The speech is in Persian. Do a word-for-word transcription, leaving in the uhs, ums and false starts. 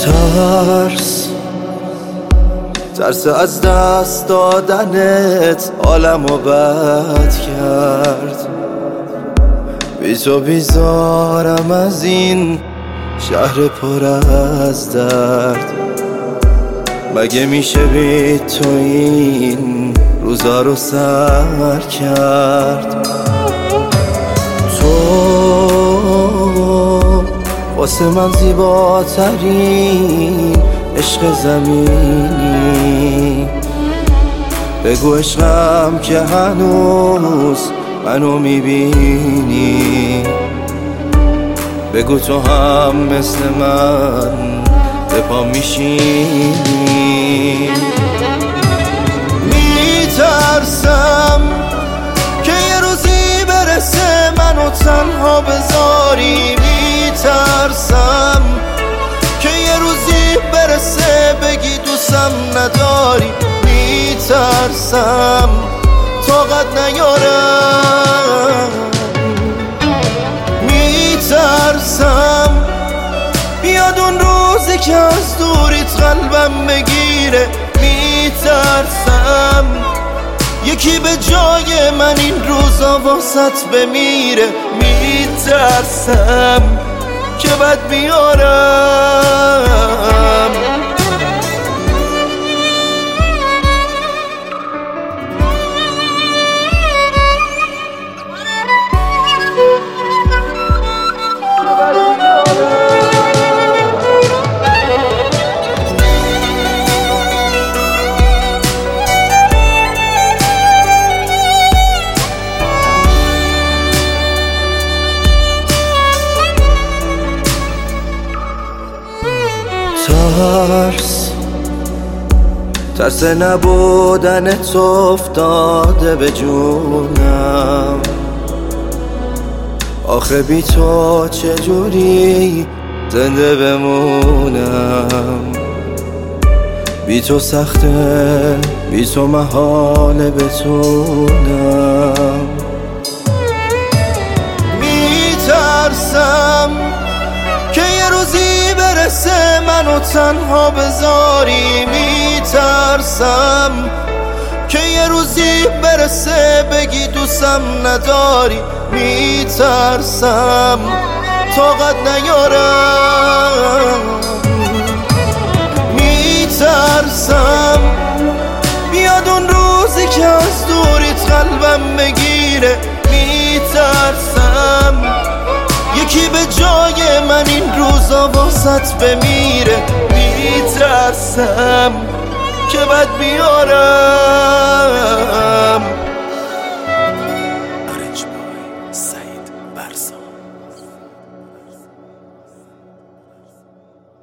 ترس ترس از دست دادنت عالمو بد کرد. بی تو بیزارم از این شهر پر از درد. مگه میشه بی تو این روزا رو سر کرد؟ تو واسه من زیباترین عشق زمینی. بگو عشقم که هنوز منو میبینی. بگو تو هم مثل من به پا میشینی. میترسم که یه روزی برسه منو تنها بذاری. میترسم که یه روزی برسه بگی دوستم نداری. میترسم طاقت نیارم. میترسم بیاد اون روزی که از دوریت قلبم بگیره. میترسم یکی به جای من این روزا واسط بمیره. میترسم که بد بیارم. ترس ترس نبودن تو افتاده به جونم. آخه بی تو چجوری زنده بمونم؟ بی تو سخته، بی تو محاله بتونم. میترسم که یه روزی برسه منو تنها بذاری. میترسم که یه روزی برسه بگی دوستم نداری. میترسم طاقت نیارم. میترسم بیاد اون روزی که از دوریت قلبم بگیره. میترسم یکی به جای من این روزا واسط بمیره. میترسم که بد بیارم.